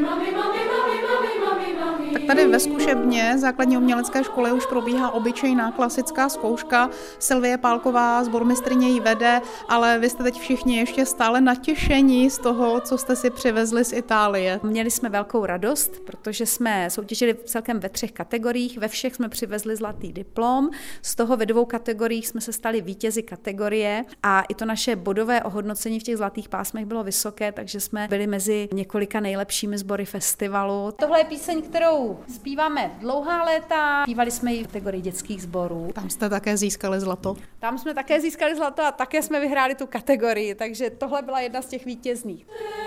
Tak tady ve zkušebně základní umělecké školy už probíhá obyčejná klasická zkouška. Sylvie Pálková, sbormistryně ji vede, ale vy jste teď všichni ještě stále natěšení z toho, co jste si přivezli z Itálie. Měli jsme velkou radost, protože jsme soutěžili celkem ve 3 kategoriích, ve všech jsme přivezli zlatý diplom, z toho ve 2 kategoriích jsme se stali vítězi kategorie a i to naše bodové ohodnocení v těch zlatých pásmech bylo vysoké, takže jsme byli mezi několika nejlepšími sbory festivalu. Tohle je píseň, kterou zpíváme dlouhá léta, zpívali jsme ji v kategorii dětských sborů. Tam jste také získali zlato. Tam jsme také získali zlato a také jsme vyhráli tu kategorii, takže tohle byla jedna z těch vítězných.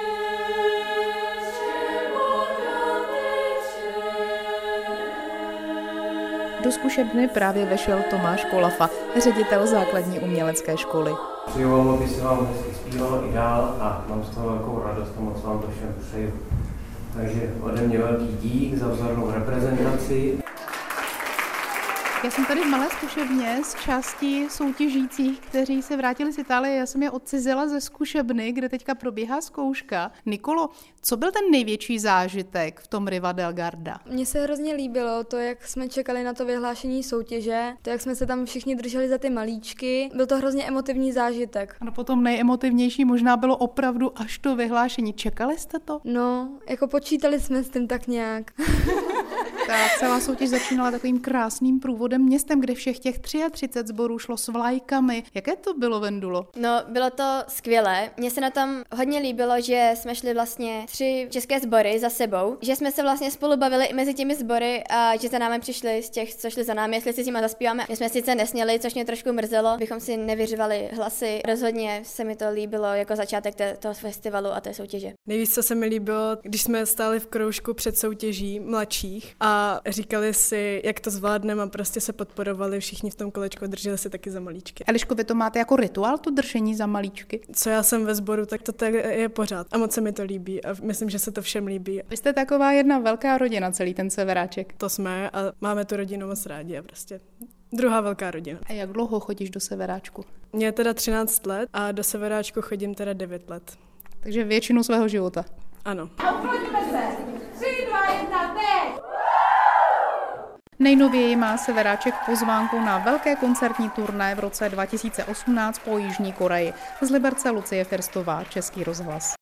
Do zkušebny právě vešel Tomáš Kolafa, ředitel základní umělecké školy. Přeju, aby se vám hezky zpívalo i dál a mám z toho velkou radost a moc vám to všem přeju. Takže ode mě velký dík za vzornou reprezentaci. Já jsem tady v malé zkušebně z části soutěžících, kteří se vrátili z Itálie. Já jsem je odcizila ze zkušebny, kde teďka probíhá zkouška. Nikolo, co byl ten největší zážitek v tom Riva del Garda? Mně se hrozně líbilo to, jak jsme čekali na to vyhlášení soutěže, to, jak jsme se tam všichni drželi za ty malíčky. Byl to hrozně emotivní zážitek. No potom nejemotivnější možná bylo opravdu až to vyhlášení. Čekali jste to? No, jako počítali jsme s tím tak nějak. Ta celá soutěž začínala takovým krásným průvodem městem, kde všech těch 33 sborů šlo s vlajkami. Jaké to bylo, Vendulo? No, bylo to skvělé. Mně se na tom hodně líbilo, že jsme šli vlastně 3 české sbory za sebou, že jsme se vlastně spolu bavili i mezi těmi sbory a že za námi přišli z těch, co šli za námi, jestli si s nimi zaspíváme. My jsme sice nesměli, což mě trošku mrzelo, bychom si nevyřvali hlasy. Rozhodně se mi to líbilo jako začátek toho festivalu a té soutěže. Nejvíc, co se mi líbilo, když jsme stáli v kroužku před soutěží mladších a říkali si, jak to zvládneme a prostě se podporovali všichni v tom kolečku, drželi se taky za malíčky. Eliško, vy to máte jako rituál, to držení za malíčky? Co já jsem ve sboru, tak to tak je pořád a moc se mi to líbí a myslím, že se to všem líbí. Vy jste taková jedna velká rodina, celý ten severáček. To jsme a máme tu rodinu moc rádi a prostě druhá velká rodina. A jak dlouho chodíš do severáčku? Mně je teda 13 let a do severáčku chodím teda 9 let. Takže většinu svého života. Ano. Odploďme se! 3, 2, 1, teď! Nejnověji má severáček pozvánku na velké koncertní turné v roce 2018 po Jižní Koreji. Z Liberce Lucie Firstová, Český rozhlas.